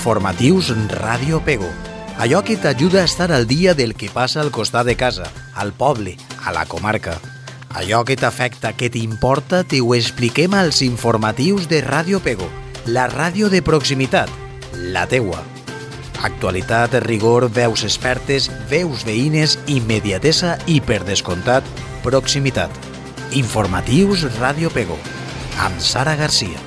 Informatius Ràdio Pego. Allò que t'ajuda a estar al dia del que passa al costat de casa, al poble, a la comarca. Allò que t'afecta, que t'importa, t'ho expliquem als informatius de Ràdio Pego, la ràdio de proximitat, la teua. Actualitat, rigor, veus expertes, veus veïnes, immediatesa i, per descomptat, proximitat. Informatius Ràdio Pego, amb Sara Garcia.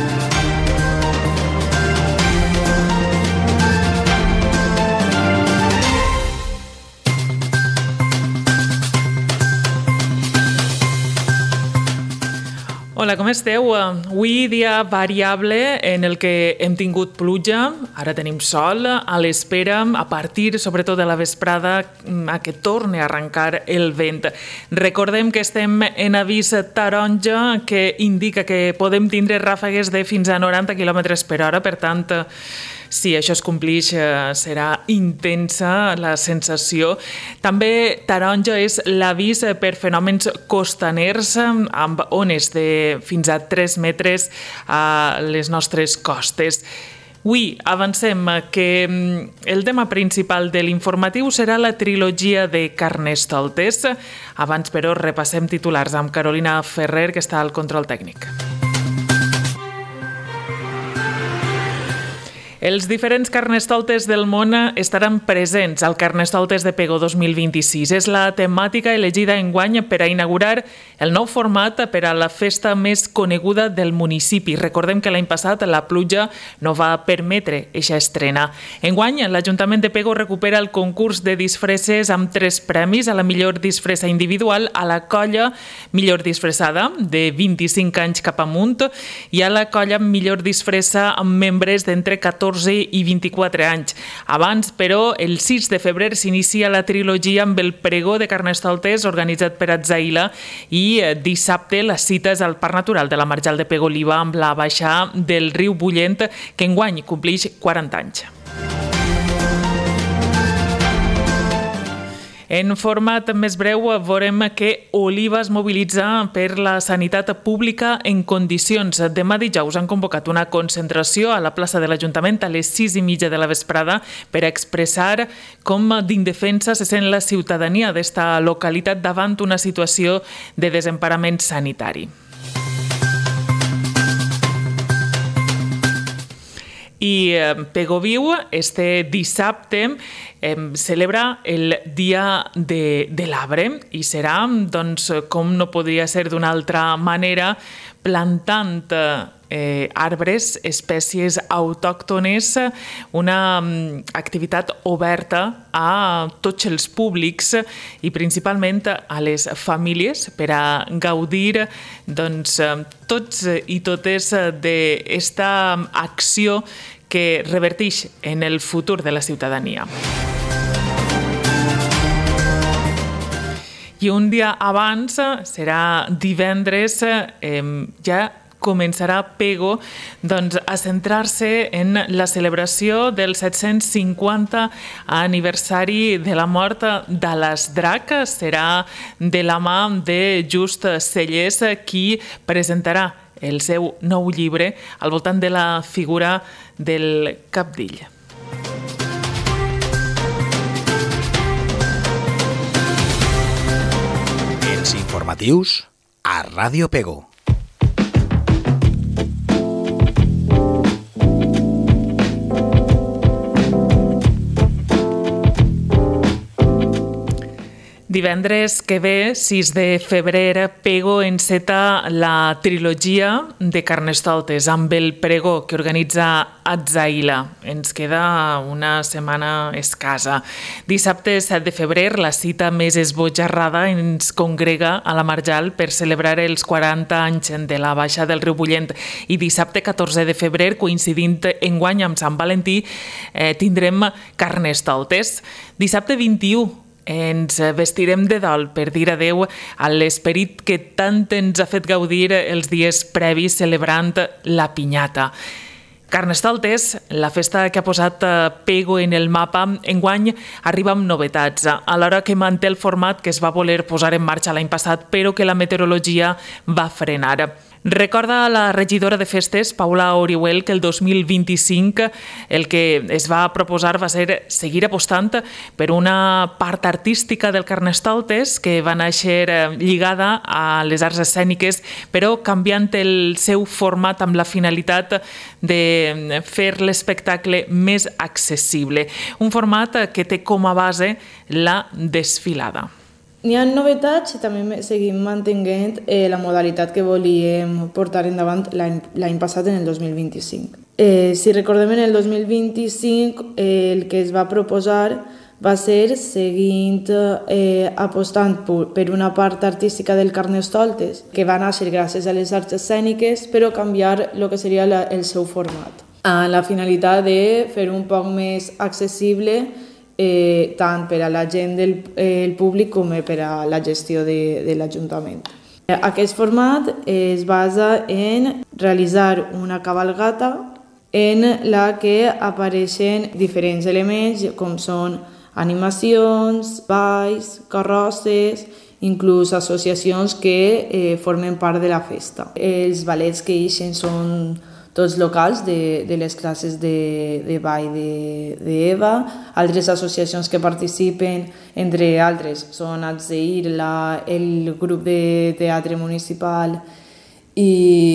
Hola, com esteu? Avui dia variable en el que hem tingut pluja, ara tenim sol, a l'espera, a partir sobretot de la vesprada, a que torni a arrencar el vent. Recordem que estem en avís taronja, que indica que podem tindre ràfegues de fins a 90 km per hora, per tant, si això es complix, serà intensa la sensació. També taronja és l'avís per fenòmens costaners amb ones de fins a 3 metres a les nostres costes. Avui avancem que el tema principal de l'informatiu serà la trilogia de Carnestoltes. Abans, però, repassem titulars amb Carolina Ferrer, que està al control tècnic. Els diferents Carnestoltes del món estaran presents al Carnestoltes de Pego 2026. És la temàtica elegida enguany per a inaugurar el nou format per a la festa més coneguda del municipi. Recordem que l'any passat la pluja no va permetre eixa estrena. Enguany, l'Ajuntament de Pego recupera el concurs de disfresses amb 3 premis: a la millor disfressa individual, a la colla millor disfressada de 25 anys cap amunt i a la colla millor disfressa amb membres d'entre 14 i 24 anys. Abans, però, el 6 de febrer s'inicia la trilogia amb el pregó de Carnestoltes organitzat per Atzaïla i dissabte la cita és al Parc Natural de la Marjal de Pego Oliva amb la baixada del riu Bullent, que enguany compleix 40 anys. En format més breu, veurem que Oliva es mobilitza per la sanitat pública en condicions. Demà dijous han convocat una concentració a la plaça de l'Ajuntament a les 6:30 de la vesprada per expressar com d'indefensa se sent la ciutadania d'esta localitat davant una situació de desemparament sanitari. I Pego Viu, este dissabte, celebra el Dia de l'Arbre i serà, doncs, com no podria ser d'una altra manera, plantant arbres, espècies autòctones, una activitat oberta a tots els públics i principalment a les famílies per a gaudir, doncs, tots i totes d'esta acció que reverteix en el futur de la ciutadania. I un dia abans, serà divendres, ja començarà Pego a centrar-se en la celebració del 750 aniversari de la mort d'Alasdrac. Serà de la mà de Just Cellers, qui presentarà el seu nou llibre al voltant de la figura del cabdill. Els informatius a Ràdio Pego. Divendres que ve, 6 de febrer, Pego enceta la trilogia de Carnestoltes amb el pregó que organitza Atzaïla. Ens queda una setmana escassa. Dissabte 7 de febrer, la cita més esbojarrada ens congrega a la Marjal per celebrar els 40 anys de la baixa del riu Bullent. I dissabte 14 de febrer, coincidint enguany amb Sant Valentí, tindrem Carnestoltes. Dissabte 21 ens vestirem de dol per dir adeu a l'esperit que tant ens ha fet gaudir els dies previs celebrant la pinyata. Carnestoltes, la festa que ha posat Pego en el mapa, enguany arriba amb novetats, alhora que manté el format que es va voler posar en marxa l'any passat, però que la meteorologia va frenar. Recorda la regidora de festes, Paula Orihuel, que el 2025 el que es va proposar va ser seguir apostant per una part artística del Carnestoltes que va néixer lligada a les arts escèniques, però canviant el seu format amb la finalitat de fer l'espectacle més accessible. Un format que té com a base la desfilada. N'hi ha novetats i també seguim mantenint la modalitat que volíem portar endavant l'any passat, en el 2025. Si recordem, en el 2025 el que es va proposar va ser seguint apostant per una part artística del Carnestoltes, que va néixer gràcies a les arts escèniques, però canviar el que seria el seu format. Amb la finalitat de fer un poc més accessible tant per a la gent del públic com per a la gestió de l'Ajuntament. Aquest format es basa en realitzar una cabalgata en la que apareixen diferents elements com són animacions, balls, carrosses, inclús associacions que formen part de la festa. Els ballets que ixen són tots locals de les classes de ball d'Eva. Altres associacions que participen, entre altres, són Atzeir, el grup de teatre municipal i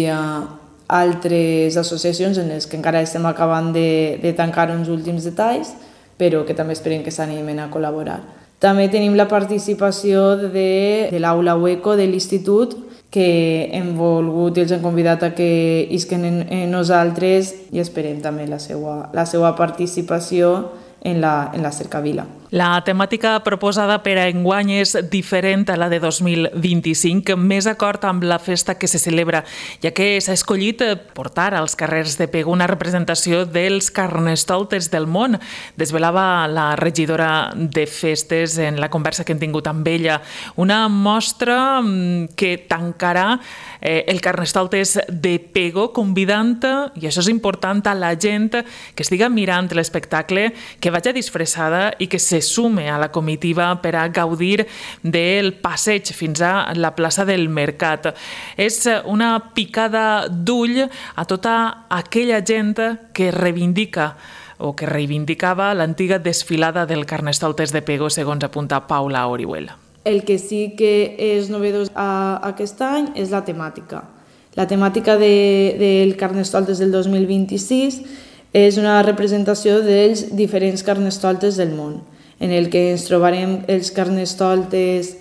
altres associacions en les que encara estem acabant de tancar uns últims detalls, però que també esperem que s'animen a col·laborar. També tenim la participació de l'Aula Hueco de l'Institut, que hem volgut i els hem convidat a que isquen en nosaltres i esperem també la seva participació en la cercavila. La temàtica proposada per a enguany és diferent a la de 2025, més acord amb la festa que se celebra, ja que s'ha escollit portar als carrers de Pego una representació dels Carnestoltes del món. Desvelava la regidora de festes en la conversa que hem tingut amb ella. Una mostra que tancarà el Carnestoltes de Pego, convidant, i això és important, a la gent que estiga mirant l'espectacle, que vagi disfressada i que se sume a la comitiva per a gaudir del passeig fins a la plaça del Mercat. És una picada d'ull a tota aquella gent que reivindica o que reivindicava l'antiga desfilada del Carnestoltes de Pego, segons apunta Paula Orihuel. El que sí que és novedós aquest any és la temàtica. La temàtica del Carnestoltes del 2026 és una representació dels diferents Carnestoltes del món, en el que ens trobarem els Carnestoltes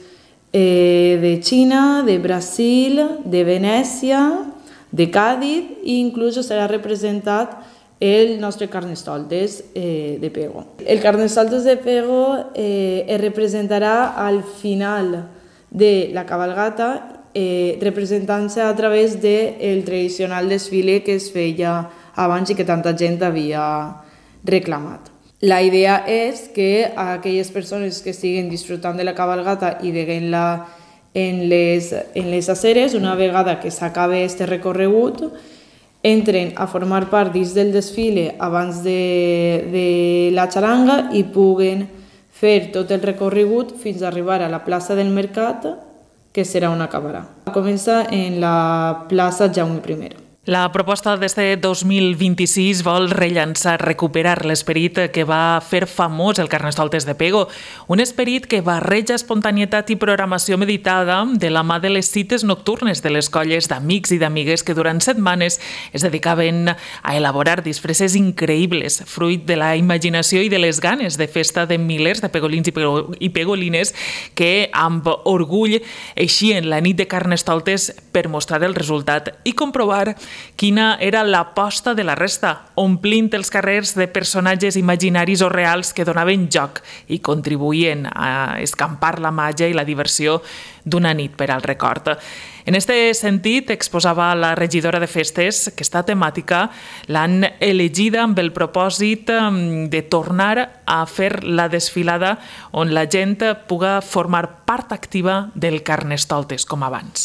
de Xina, de Brasil, de Venècia, de Càdiz i inclús serà representat el nostre Carnestoltes de Pego. El Carnestoltes de Pego es representarà al final de la cabalgata, representant-se a través del tradicional desfile que es feia abans i que tanta gent havia reclamat. La idea és que aquelles persones que estiguen disfrutant de la cabalgata i veient-la en les aceres, una vegada que s'acabe aquest recorregut, entren a formar part dins del desfile abans de la xaranga i puguen fer tot el recorregut fins a arribar a la plaça del Mercat, que serà on acabarà. Comença en la plaça Jaume I. La proposta d'este 2026 vol rellançar, recuperar l'esperit que va fer famós el Carnestoltes de Pego, un esperit que barreja espontanietat i programació meditada de la mà de les cites nocturnes de les colles d'amics i d'amigues que durant setmanes es dedicaven a elaborar disfresses increïbles, fruit de la imaginació i de les ganes de festa de milers de pegolins i pegolines que amb orgull eixien la nit de Carnestoltes per mostrar el resultat i comprovar quina era l'aposta de la resta, omplint els carrers de personatges imaginaris o reals que donaven joc i contribuïen a escampar la màgia i la diversió d'una nit per al record. En aquest sentit, exposava la regidora de festes que esta temàtica l'han elegida amb el propòsit de tornar a fer la desfilada on la gent puga formar part activa del Carnestoltes com abans.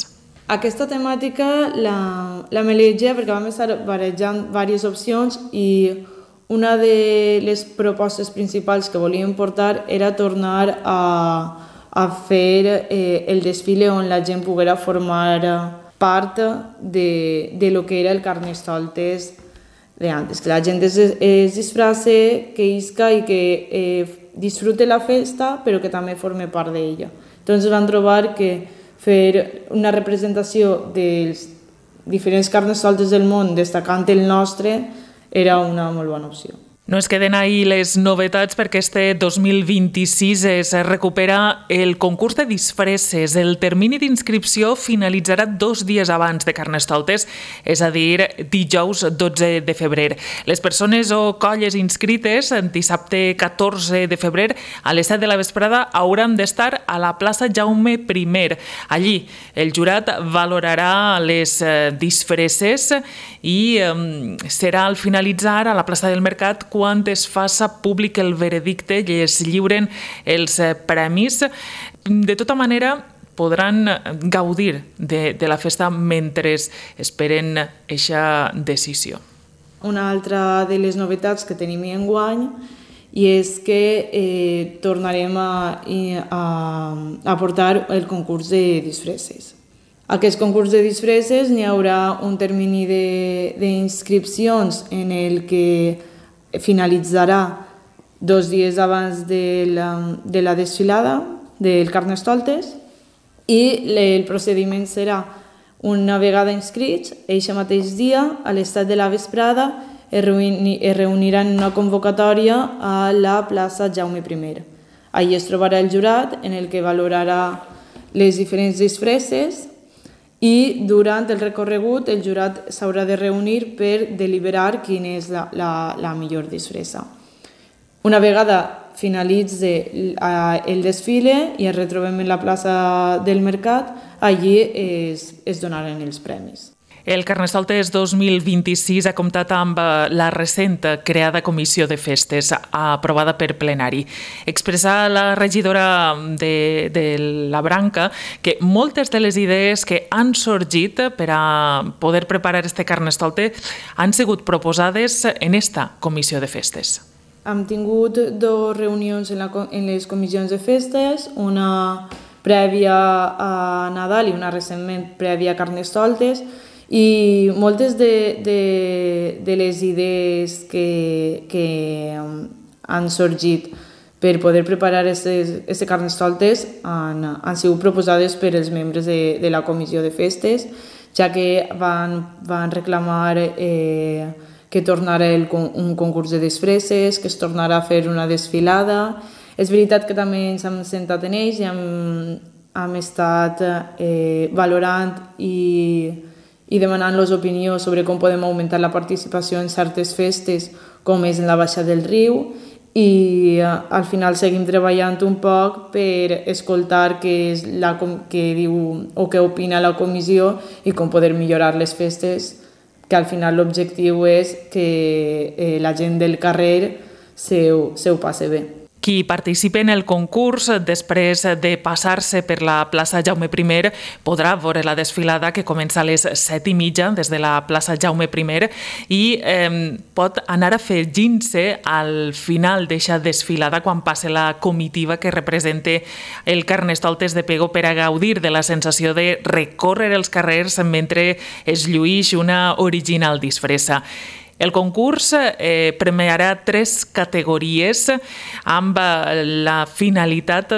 Aquesta temàtica la melegia perquè vam estar barejant diverses opcions i una de les propostes principals que volíem portar era tornar a fer el desfile on la gent poguera formar part de lo que era el Carnestoltes de antes, que la gent es disfrace, que isca i que disfrute la festa, però que també forme part d'ella. Entonces van trobar que fer una representació dels diferents Carnestoltes del món, destacant el nostre, era una molt bona opció. No es queden ahí les novetats perquè este 2026 es recupera el concurs de disfresses. El termini d'inscripció finalitzarà 2 dies abans de Carnestoltes, és a dir, dijous 12 de febrer. Les persones o colles inscrites dissabte 14 de febrer a les 7 de la vesprada hauran d'estar a la plaça Jaume I. Allí el jurat valorarà les disfresses i serà al finalitzar a la plaça del Mercat quan es faça públic el veredicte i es lliuren els premis. De tota manera, podran gaudir de la festa mentre esperen aquesta decisió. Una altra de les novetats que tenim enguany i és que tornarem a portar el concurs de disfresses. Aquest concurs de disfresses n'hi haurà un termini d'inscripcions en el que finalitzarà 2 dies abans de la desfilada del Carnestoltes i el procediment serà una vegada inscrits, eixe mateix dia, a les 7 de la vesprada, es reuniran en una convocatòria a la plaça Jaume I. Allí es trobarà el jurat en el que valorarà les diferents disfresses i durant el recorregut el jurat s'haurà de reunir per deliberar quina és la millor disfressa. Una vegada finalitzi el desfile i ens retrobem en la plaça del Mercat, allí es donaran els premis. El Carnestoltes 2026 ha comptat amb la recent creada Comissió de Festes, aprovada per plenari. Expressa la regidora de la branca que moltes de les idees que han sorgit per a poder preparar este Carnestolte han sigut proposades en esta Comissió de Festes. Hem tingut 2 reunions en les comissions de festes, una prèvia a Nadal i una recentment prèvia a Carnestoltes, i moltes de les idees que han sorgit per poder preparar aquestes Carnestoltes han sigut proposades per els membres de la Comissió de Festes, ja que van reclamar que tornara un concurs de disfresses, que es tornara a fer una desfilada. És veritat que també ens hem sentat en ells i hem estat valorant i demanant-los opinió sobre com podem augmentar la participació en certes festes, com és en la baixada del riu, i al final seguim treballant un poc per escoltar què diu o què opina la comissió i com poder millorar les festes, que al final l'objectiu és que la gent del carrer se ho passi bé. Qui participi en el concurs, després de passar-se per la plaça Jaume I, podrà veure la desfilada que comença a les 7:30 des de la plaça Jaume I i pot anar afegint-se al final d'aquesta desfilada quan passe la comitiva que representa el Carnestoltes de Pego per a gaudir de la sensació de recórrer els carrers mentre es llueix una original disfressa. El concurs premiarà 3 categories amb la finalitat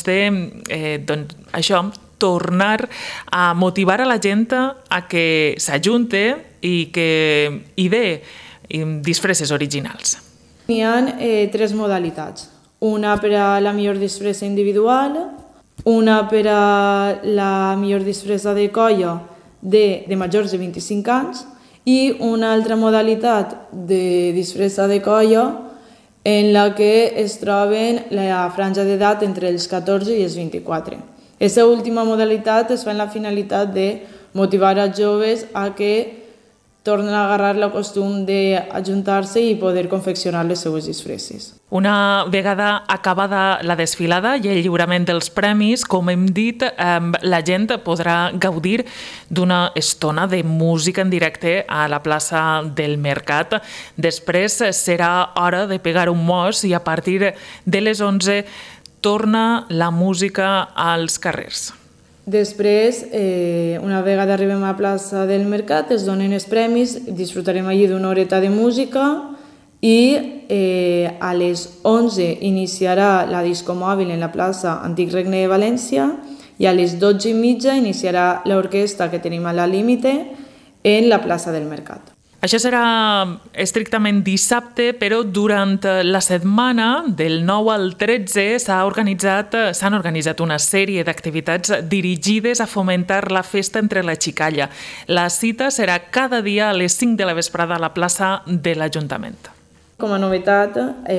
tornar a motivar a la gent a que s'ajunte i que idee disfresses originals. Hi ha 3 modalitats. Una per a la millor disfressa individual, una per a la millor disfressa de colla de majors de 25 anys i una altra modalitat de disfressa de colla en la que es troben la franja d'edat entre els 14 i els 24. Aquesta última modalitat es fa en la finalitat de motivar als joves a que tornen a agarrar el costum d'ajuntar-se i poder confeccionar les seues disfresses. Una vegada acabada la desfilada i el lliurament dels premis, com hem dit, la gent podrà gaudir d'una estona de música en directe a la plaça del Mercat. Després serà hora de pegar un mos i a partir de les 11 torna la música als carrers. Després, una vegada arribem a la plaça del Mercat, es donen els premis, disfrutarem allí d'una horeta de música i a les 11 iniciarà la disco mòbil en la plaça Antic Regne de València i a les 12:30 iniciarà l'orquestra que tenim a la Límite en la plaça del Mercat. Això serà estrictament dissabte, però durant la setmana del 9 al 13 s'han organitzat una sèrie d'activitats dirigides a fomentar la festa entre la xicalla. La cita serà cada dia a les 5 de la vesprada a la plaça de l'Ajuntament. Com a novetat,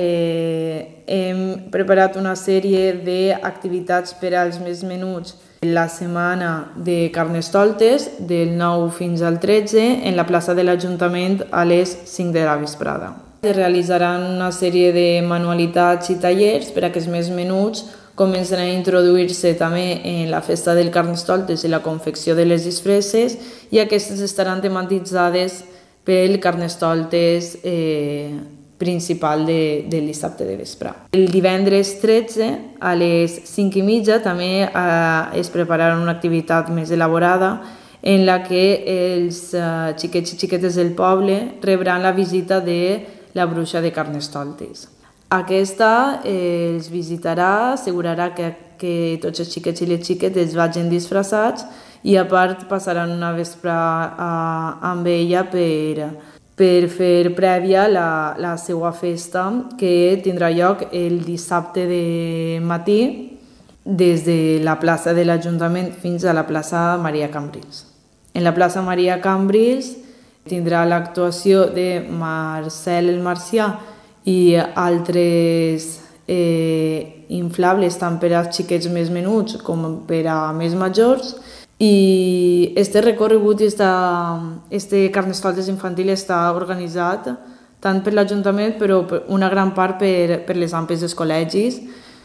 hem preparat una sèrie d'activitats per als més menuts la setmana de Carnestoltes, del 9 fins al 13, en la plaça de l'Ajuntament a les 5 de la vesprada. Es realitzaran una sèrie de manualitats i tallers per a que els més menuts comencen a introduir-se també en la festa del Carnestoltes i la confecció de les disfresses i aquestes estaran tematitzades pel Carnestoltes principal del dissabte de vespre. El divendres 13 a les 5:30 també es prepararà una activitat més elaborada en la que els xiquets i xiquetes del poble rebran la visita de la bruixa de Carnestoltes. Aquesta els visitarà, assegurarà que tots els xiquets i les xiquetes vagin disfressats i a part passaran una vespre amb ella per fer prèvia la seva festa que tindrà lloc el dissabte de matí des de la plaça de l'Ajuntament fins a la plaça Maria Cambrils. En la plaça Maria Cambrils tindrà l'actuació de Marcel el Marcià i altres inflables tant per als xiquets més menuts com per a més majors. I este recorregut i este Carnestoltes infantil està organitzat tant per l'Ajuntament però una gran part per les AMPs dels col·legis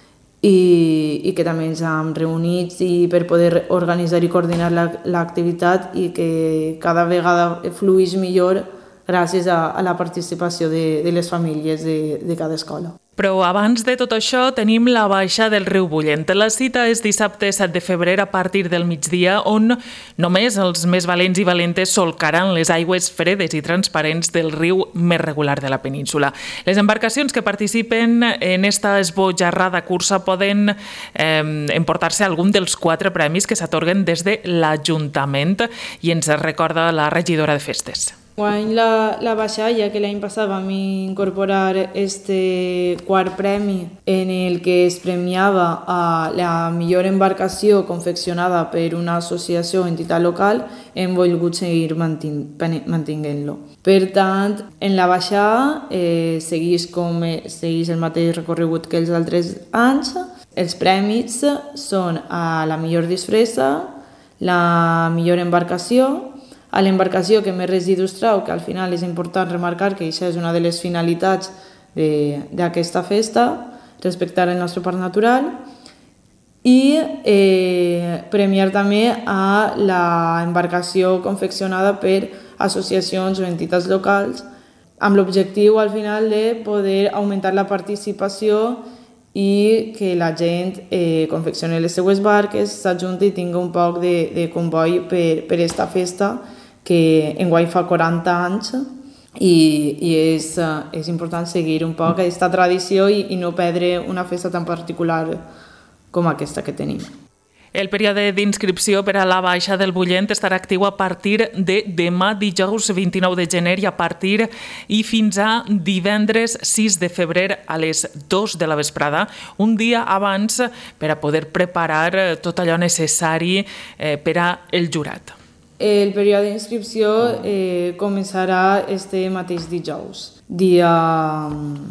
i que també ens hem reunit i per poder organitzar i coordinar l'activitat i que cada vegada fluïs millor gràcies a la participació de les famílies de cada escola. Però abans de tot això tenim la baixa del riu Bullent. La cita és dissabte 7 de febrer a partir del migdia, on només els més valents i valentes solcaran les aigües fredes i transparents del riu més regular de la península. Les embarcacions que participen en esta esbojarrada cursa poden emportar-se algun dels 4 premis que s'atorguen des de l'Ajuntament i ens recorda la regidora de festes. Guany la baixada, ja que l'any passat vam incorporar este quart premi en el que es premiava a la millor embarcació confeccionada per una associació o entitat local, hem volgut seguir mantenint-lo. Per tant, en la baixada segueix el mateix recorregut que els altres anys. Els premis són a la millor disfressa, la millor embarcació, a l'embarcació que més residus trau, que al final és important remarcar que això és una de les finalitats d'aquesta festa, respectar el nostre parc natural, i premiar també a l'embarcació confeccionada per associacions o entitats locals amb l'objectiu al final de poder augmentar la participació i que la gent confeccioni les seues barques, s'ajunti i tingui un poc de comboi per aquesta festa que enguany fa 40 anys i és important seguir un poc aquesta tradició i no perdre una festa tan particular com aquesta que tenim. El període d'inscripció per a la baixa del Bullent estarà actiu a partir de demà dijous 29 de gener i fins a divendres 6 de febrer a les 2 de la vesprada, un dia abans per a poder preparar tot allò necessari per a el jurat. El període d'inscripció començarà este mateix dijous, dia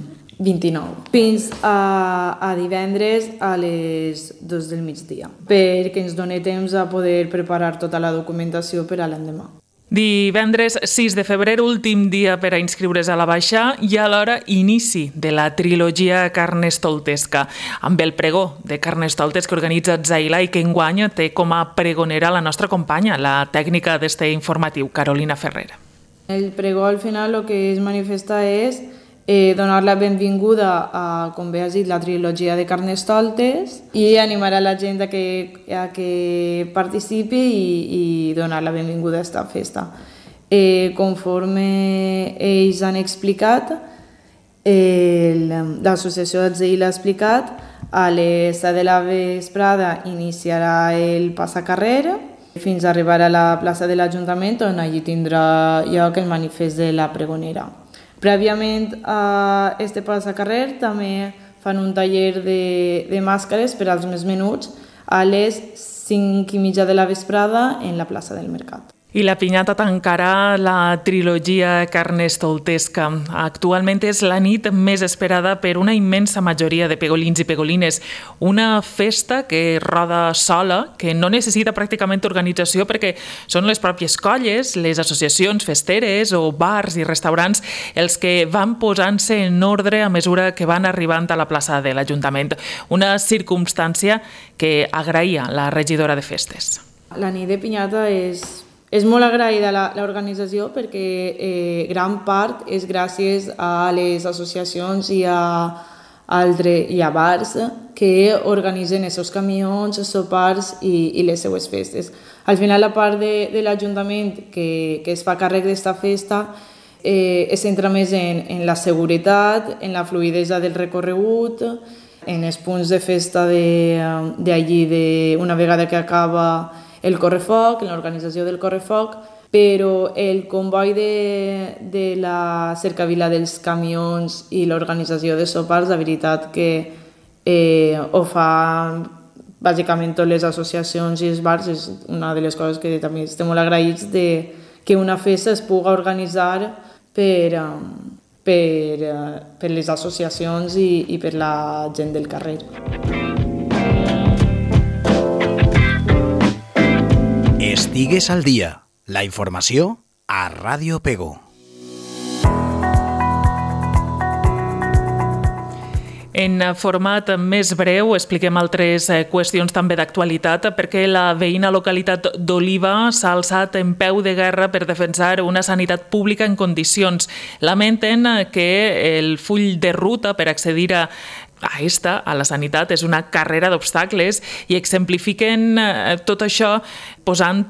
29, fins a divendres a les 2 del migdia, perquè ens doni temps a poder preparar tota la documentació per a l'endemà. Divendres 6 de febrer, últim dia per a inscriure's a la Baixa i alhora inici de la trilogia Carnestoltesca, amb el pregó de Carnestoltes que organitza Zaila i que enguany té com a pregonera la nostra companya, la tècnica d'este informatiu, Carolina Ferrer. El pregó al final el que es manifesta és donar la benvinguda a, com bé has dit, la trilogia de Carnestoltes i animar a la gent a que participi i donar la benvinguda a aquesta festa. Conforme ells han explicat, l'associació d'Atzei l'ha explicat, a les 7 de la vesprada iniciarà el passacarrer fins a arribar a la plaça de l'Ajuntament, on allí tindrà lloc el manifest de la pregonera. Prèviament a este passacarrer també fan un taller de màscares per als més menuts a les 5:30 de la vesprada en la plaça del Mercat. I la pinyata tancarà la trilogia Carnestoltesca. Actualment és la nit més esperada per una immensa majoria de pegolins i pegolines. Una festa que roda sola, que no necessita pràcticament organització perquè són les pròpies colles, les associacions festeres o bars i restaurants els que van posant-se en ordre a mesura que van arribant a la plaça de l'Ajuntament. Una circumstància que agraïa la regidora de festes. La nit de pinyata és molt agraïda l'organització perquè gran part és gràcies a les associacions i a bars que organitzen els seus camions, els sopars i les seues festes. Al final la part de l'Ajuntament que es fa càrrec d'esta festa es centra més en la seguretat, en la fluïdesa del recorregut, en els punts de festa d'allí una vegada que acaba el correfoc, en l'organització del correfoc, però el comboi de la cercavila dels camions i l'organització de sopars, la veritat que ho fa bàsicament totes les associacions i els bars, és una de les coses que també estem molt agraïts de que una festa es pugui organitzar per les associacions i per la gent del carrer. Estigues al dia. La informació a Ràdio Pego. En format més breu expliquem altres qüestions també d'actualitat perquè la veïna localitat d'Oliva s'ha alçat en peu de guerra per defensar una sanitat pública en condicions. Lamenten que el full de ruta per accedir a la sanitat és una carrera d'obstacles i exemplifiquen tot això posant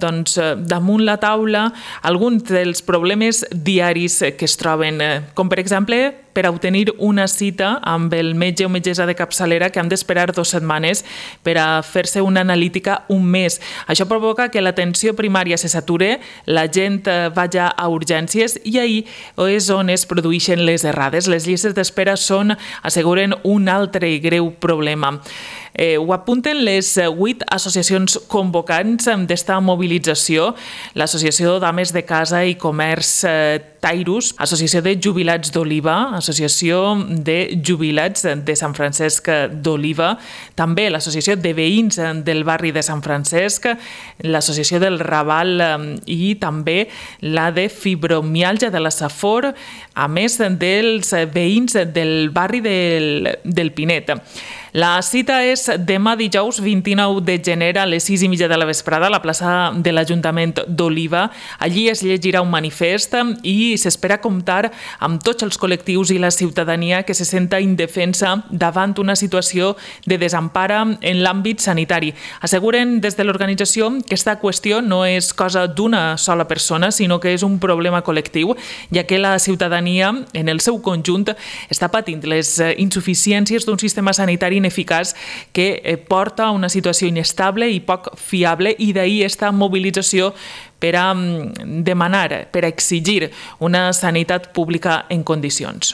damunt la taula alguns dels problemes diaris que es troben, com per exemple per a obtenir una cita amb el metge o metgessa de capçalera que han d'esperar 2 setmanes per a fer-se una analítica un mes. Això provoca que l'atenció primària se sature, la gent vagi a urgències i ahir és on es produeixen les errades. Les llistes d'espera són, asseguren, un altre i greu problema. Ho apunten les 8 associacions convocants d'esta mobilització, l'Associació d'Ames de Casa i Comerç Tairus, Associació de Jubilats d'Oliva, Associació de Jubilats de Sant Francesc d'Oliva, també l'Associació de Veïns del barri de Sant Francesc, l'Associació del Raval i també la de Fibromialgia de la Safor, a més dels veïns del barri del Pinet. La cita és demà dijous 29 de gener a les 6:30 de la vesprada a la plaça de l'Ajuntament d'Oliva. Allí es llegirà un manifest i s'espera comptar amb tots els col·lectius i la ciutadania que se senta indefensa davant una situació de desempara en l'àmbit sanitari. Asseguren des de l'organització que aquesta qüestió no és cosa d'una sola persona, sinó que és un problema col·lectiu, ja que la ciutadania en el seu conjunt està patint les insuficiències d'un sistema sanitari ineficaç que porta a una situació inestable i poc fiable i d'ahir esta mobilització per a demanar, per a exigir una sanitat pública en condicions.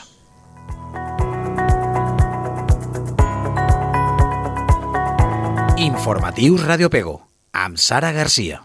Informatius Ràdio Pego, amb Sara Garcia.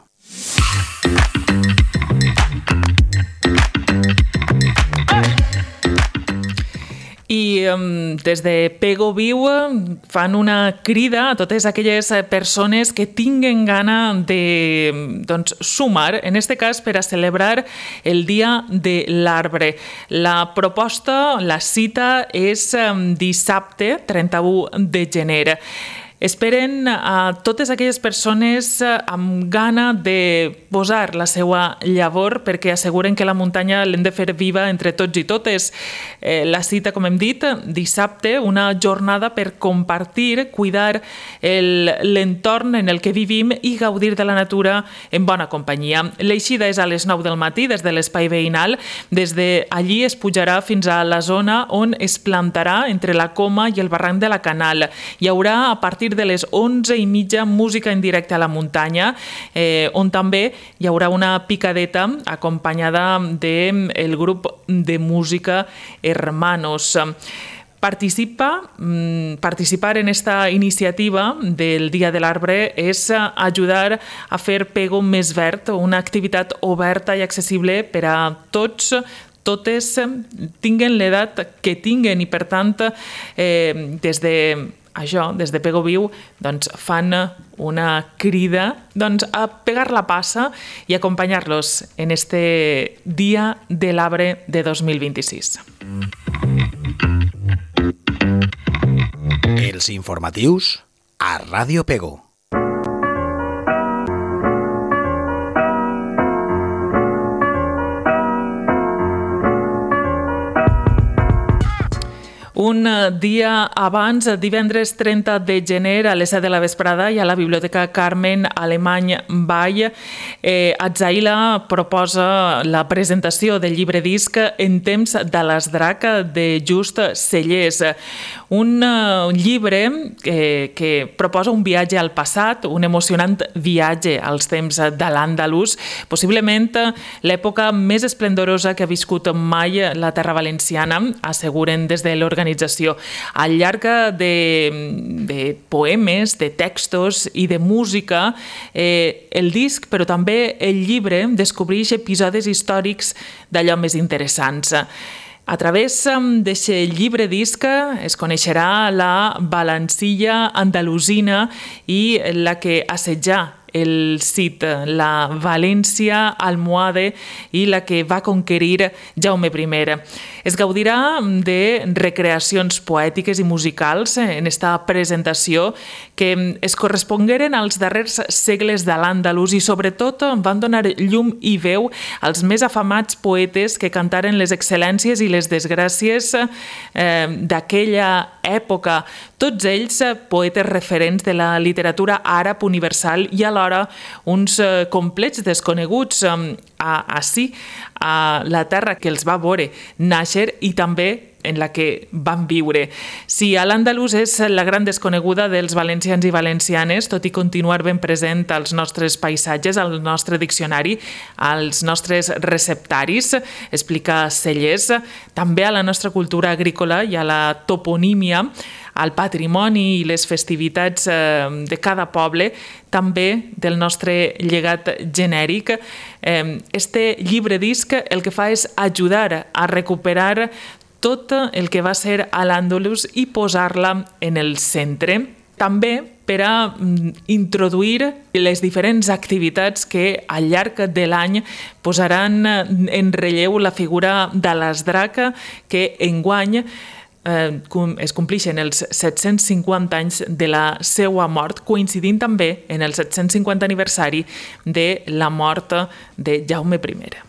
I I des de Pego Viu fan una crida a totes aquelles persones que tinguen gana de sumar, en este cas per a celebrar el Dia de l'Arbre. La proposta, la cita, és dissabte 31 de gener. Esperen a totes aquelles persones amb gana de posar la seva llavor perquè asseguren que la muntanya l'hem de fer viva entre tots i totes. La cita, com hem dit, dissabte, una jornada per compartir, cuidar l'entorn en el que vivim i gaudir de la natura en bona companyia. L'eixida és a les 9 del matí des de l'espai veïnal. Des d'allí es pujarà fins a la zona on es plantarà entre la Coma i el barranc de la Canal. Hi haurà a partir de les 11:30 música en directe a la muntanya, on també hi haurà una picadeta acompanyada del grup de música Hermanos. Participar en esta iniciativa del Dia de l'Arbre és ajudar a fer Pego més verd, una activitat oberta i accessible per a tots, totes, tinguen l'edat que tinguen i, per tant, des de Pego Viu fan una crida a pegar la passa i acompanyar-los en este Dia de l'Arbre de 2026. Els informatius a Ràdio Pego. Un dia abans, divendres 30 de gener, a les 7 de la vesprada, i a la Biblioteca Carmen Alemany Vall, Atzaïla proposa la presentació del llibre disc En temps de l'Esdrac de Just Cellers. Un llibre que proposa un viatge al passat, un emocionant viatge als temps de l'Àndalus, possiblement l'època més esplendorosa que ha viscut mai la terra valenciana, asseguren des de l'organització. Al llarg de poemes, de textos i de música, el disc, però també el llibre, descobreix episodis històrics d'allò més interessants. A través d'aquest llibre disc es coneixerà la Valancilla andalusina i la que assetjà el Cid, la València almohade i la que va conquerir Jaume I. Es gaudirà de recreacions poètiques i musicals en esta presentació que es correspongueren als darrers segles de l'Àndalus i sobretot van donar llum i veu als més afamats poetes que cantaren les excel·lències i les desgràcies d'aquella època. Tots ells poetes referents de la literatura àrab universal i alhora uns complets desconeguts ací, a la terra que els va veure nàixer i també en la que van viure. Si a l'Àndalus és la gran desconeguda dels valencians i valencianes, tot i continuar ben present als nostres paisatges, al nostre diccionari, als nostres receptaris, explica Cellers, també a la nostra cultura agrícola i a la toponímia, al patrimoni i les festivitats de cada poble, també del nostre llegat genèric. Este llibre disc el que fa és ajudar a recuperar tot el que va ser a l'Àndalus i posar-la en el centre. També per a introduir les diferents activitats que al llarg de l'any posaran en relleu la figura de l'Esdrac, que enguany es compleixen els 750 anys de la seva mort, coincidint també en el 750 aniversari de la mort de Jaume I.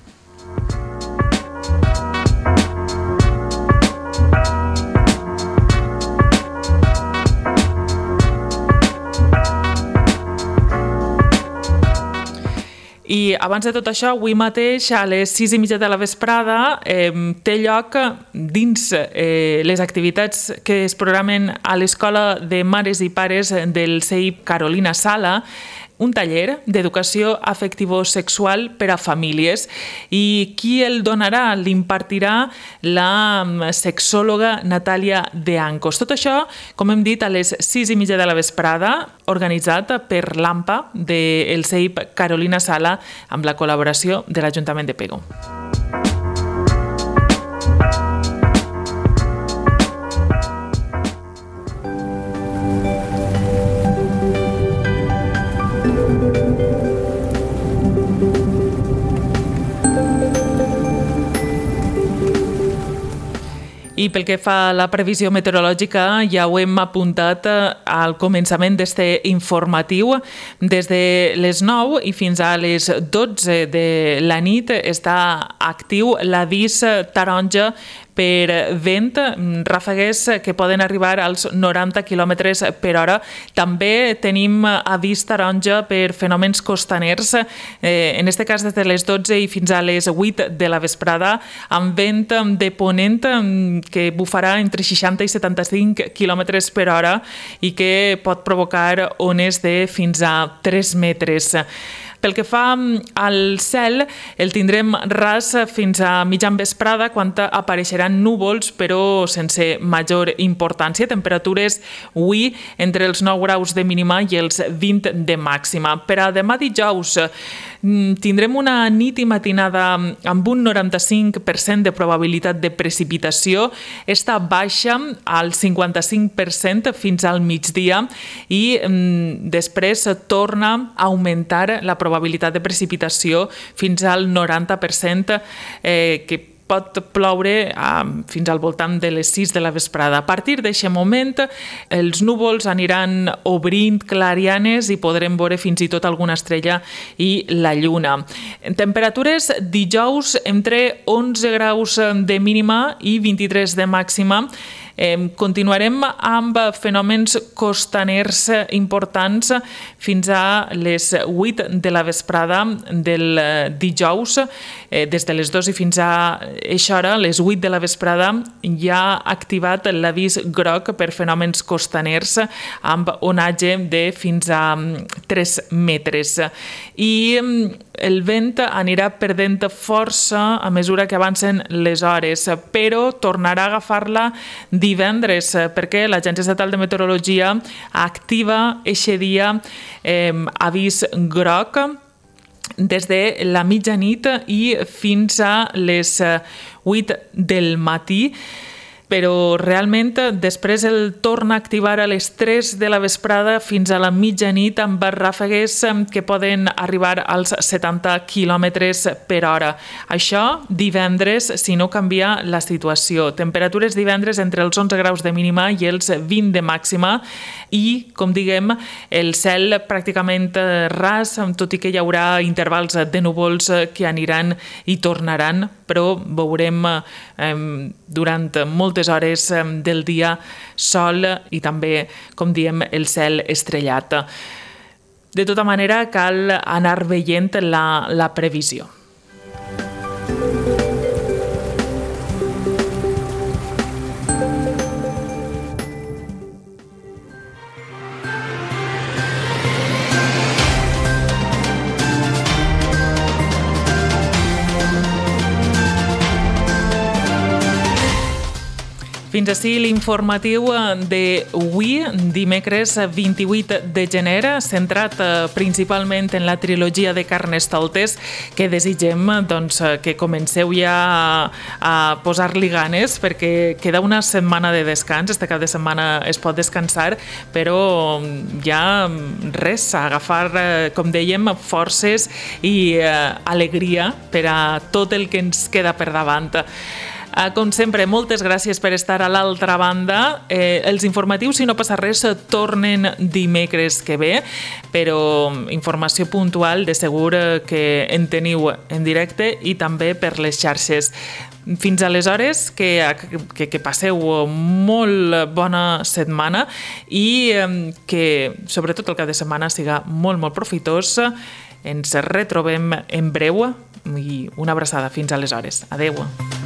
I abans de tot això, avui mateix, a les 6:30 de la vesprada, té lloc dins les activitats que es programen a l'Escola de Mares i Pares del CEIP Carolina Sala, un taller d'educació afectivo-sexual per a famílies. I qui el donarà? L'impartirà la sexòloga Natàlia De Ancos. Tot això, com hem dit, a les 6:30 de la vesprada, organitzat per l'AMPA del CEIP Carolina Sala amb la col·laboració de l'Ajuntament de Pego. I pel que fa a la previsió meteorològica, ja ho hem apuntat al començament d'este informatiu. Des de les 9 i fins a les 12 de la nit està actiu l'avís taronja per vent, ràfegues que poden arribar als 90 km per hora. També tenim avís taronja per fenòmens costaners, en aquest cas des de les 12 i fins a les 8 de la vesprada, amb vent de ponent que bufarà entre 60 i 75 km per hora i que pot provocar ones de fins a 3 metres. Pel que fa al cel, el tindrem ras fins a mitjan vesprada, quan apareixeran núvols, però sense major importància. Temperatures avui entre els 9 graus de mínima i els 20 de màxima. Per a demà dijous tindrem una nit i matinada amb un 95% de probabilitat de precipitació. Està baixa al 55% fins al migdia i després torna a augmentar la probabilitat de precipitació fins al 90%, que pot ploure fins al voltant de les 6 de la vesprada. A partir d'aquest moment, els núvols aniran obrint clarianes i podrem veure fins i tot alguna estrella i la lluna. Temperatures dijous entre 11 graus de mínima i 23 de màxima. Continuarem amb fenòmens costaners importants fins a les 8 de la vesprada del dijous. Des de les 2 i fins a aquesta hora, les 8 de la vesprada, ja ha activat l'avís groc per fenòmens costaners amb onatge de fins a 3 metres. I el vent anirà perdent força a mesura que avancen les hores, però tornarà a agafar-la divendres, perquè l'Agència Estatal de Meteorologia activa aquest dia avís groc des de la mitjanit i fins a les 8 del matí, però realment després el torna a activar a les 3 de la vesprada fins a la mitjanit amb ràfegues que poden arribar als 70 km per hora. Això divendres, si no canvia la situació. Temperatures divendres entre els 11 graus de mínima i els 20 de màxima i, com diguem, el cel pràcticament ras, tot i que hi haurà intervals de núvols que aniran i tornaran, però veurem durant moltes hores del dia sol i també, com diem, el cel estrellat. De tota manera, cal anar veient la previsió. Fins ací l'informatiu d'avui, dimecres 28 de gener, centrat principalment en la trilogia de Carnestoltes, que desitgem que comenceu ja a posar-li ganes, perquè queda una setmana de descans, este cap de setmana es pot descansar, però ja res, agafar, com dèiem, forces i alegria per a tot el que ens queda per davant. Com sempre, moltes gràcies per estar a l'altra banda. Els informatius, si no passa res, tornen dimecres que ve, però informació puntual de segur que en teniu en directe i també per les xarxes. Fins aleshores, que passeu molt bona setmana i que, sobretot el cap de setmana, siga molt, molt profitós. Ens retrobem en breu i una abraçada. Fins aleshores. Adeu.